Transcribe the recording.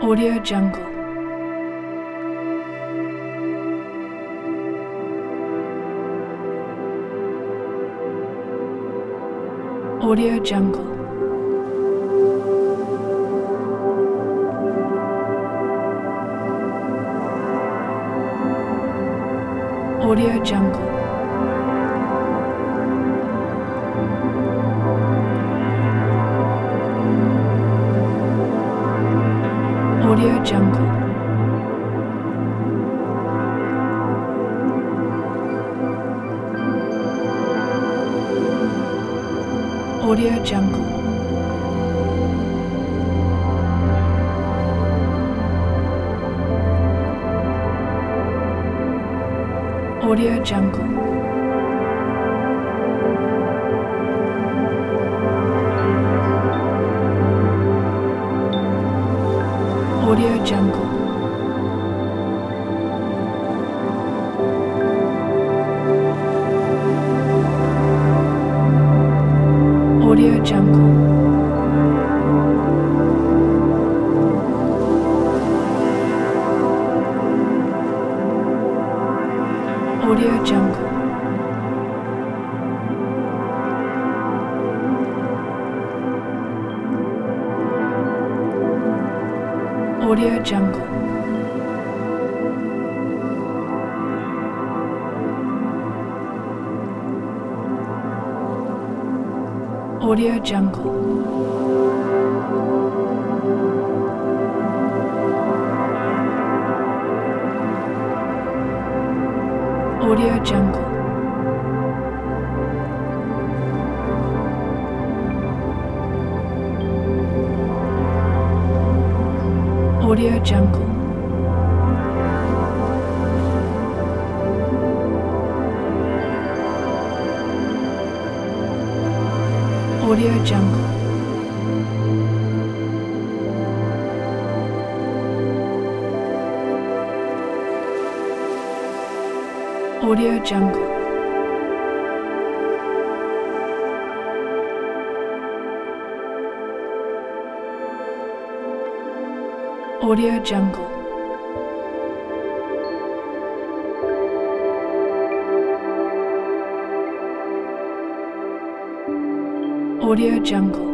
Audio Jungle. Audio Jungle. Audio Jungle. Audio Jungle. Audio Jungle. Audio Jungle. Audio Jungle. Audio Jungle. Audio Jungle. Audio Jungle. Audio Jungle. Audio Jungle. Audio Jungle. Audio Jungle. Audio Jungle. Audio Jungle. Audio Jungle.